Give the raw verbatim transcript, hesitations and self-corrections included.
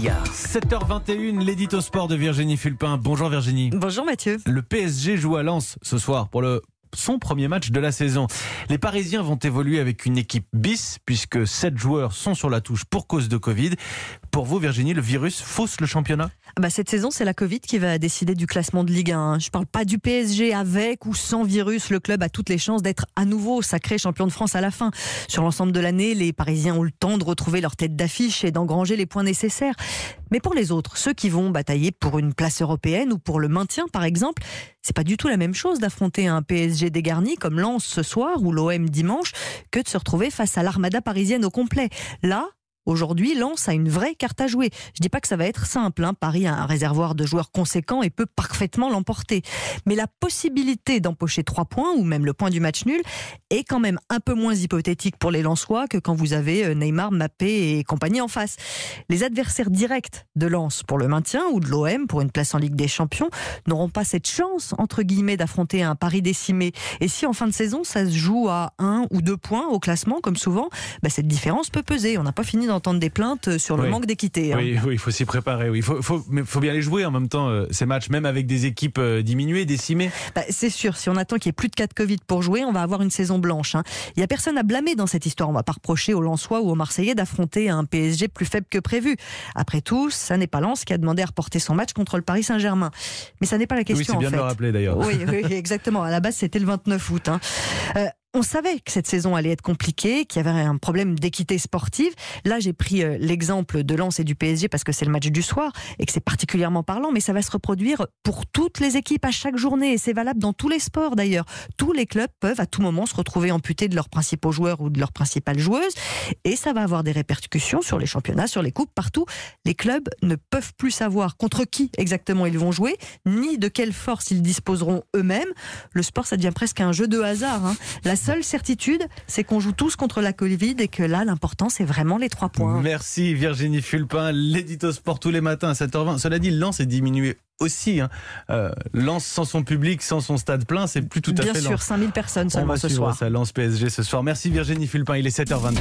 Média. sept heures vingt et une, l'édito sport de Virginie Fulpin. Bonjour Virginie. Bonjour Mathieu. Le P S G joue à Lens ce soir pour le son premier match de la saison. Les Parisiens vont évoluer avec une équipe bis puisque sept joueurs sont sur la touche pour cause de Covid. Pour vous Virginie, le virus fausse le championnat ? Bah, cette saison, c'est la Covid qui va décider du classement de Ligue un. Je ne parle pas du P S G avec ou sans virus. Le club a toutes les chances d'être à nouveau sacré champion de France à la fin. Sur l'ensemble de l'année, les Parisiens ont le temps de retrouver leur tête d'affiche et d'engranger les points nécessaires. Mais pour les autres, ceux qui vont batailler pour une place européenne ou pour le maintien par exemple, c'est pas du tout la même chose d'affronter un P S G dégarni comme Lens ce soir ou l'O M dimanche que de se retrouver face à l'armada parisienne au complet. Là, aujourd'hui, Lens a une vraie carte à jouer. Je dis pas que ça va être simple, hein. Paris a un réservoir de joueurs conséquent et peut parfaitement l'emporter. Mais la possibilité d'empocher trois points, ou même le point du match nul, est quand même un peu moins hypothétique pour les Lensois que quand vous avez Neymar, Mbappé et compagnie en face. Les adversaires directs de Lens pour le maintien ou de l'O M pour une place en Ligue des Champions n'auront pas cette chance, entre guillemets, d'affronter un Paris décimé. Et si en fin de saison, ça se joue à un ou deux points au classement, comme souvent, bah cette différence peut peser. On n'a pas fini d'en entendre des plaintes sur le oui. manque d'équité. Hein. Oui, oui, il faut s'y préparer. Oui. Il faut, faut, mais faut bien les jouer en même temps, euh, ces matchs, même avec des équipes euh, diminuées, décimées. Bah, c'est sûr, si on attend qu'il y ait plus de cas de Covid pour jouer, on va avoir une saison blanche. Hein. Il n'y a personne à blâmer dans cette histoire. On ne va pas reprocher aux Lensois ou aux Marseillais d'affronter un P S G plus faible que prévu. Après tout, ça n'est pas Lens qui a demandé à reporter son match contre le Paris Saint-Germain. Mais ça n'est pas la question. Oui, c'est bien en fait. de le rappeler d'ailleurs. Oui, oui, exactement. À la base, c'était le vingt-neuf août. Hein. Euh, On savait que cette saison allait être compliquée, qu'il y avait un problème d'équité sportive. Là, j'ai pris euh, l'exemple de Lens et du P S G parce que c'est le match du soir et que c'est particulièrement parlant, mais ça va se reproduire pour toutes les équipes à chaque journée et c'est valable dans tous les sports d'ailleurs. Tous les clubs peuvent à tout moment se retrouver amputés de leurs principaux joueurs ou de leurs principales joueuses et ça va avoir des répercussions sur les championnats, sur les coupes, partout. Les clubs ne peuvent plus savoir contre qui exactement ils vont jouer, ni de quelle force ils disposeront eux-mêmes. Le sport, ça devient presque un jeu de hasard. Hein. La seule certitude, c'est qu'on joue tous contre la Covid et que là, l'important, c'est vraiment les trois points. Merci Virginie Fulpin, l'édito sport tous les matins à sept heures vingt. Cela dit, Lens est diminué aussi. Hein. Euh, Lens sans son public, sans son stade plein, c'est plus tout à Bien fait sûr, Lens. cinq mille personnes seulement On va ce suivre soir. ça, Lens P S G ce soir. Merci Virginie Fulpin, il est sept heures vingt.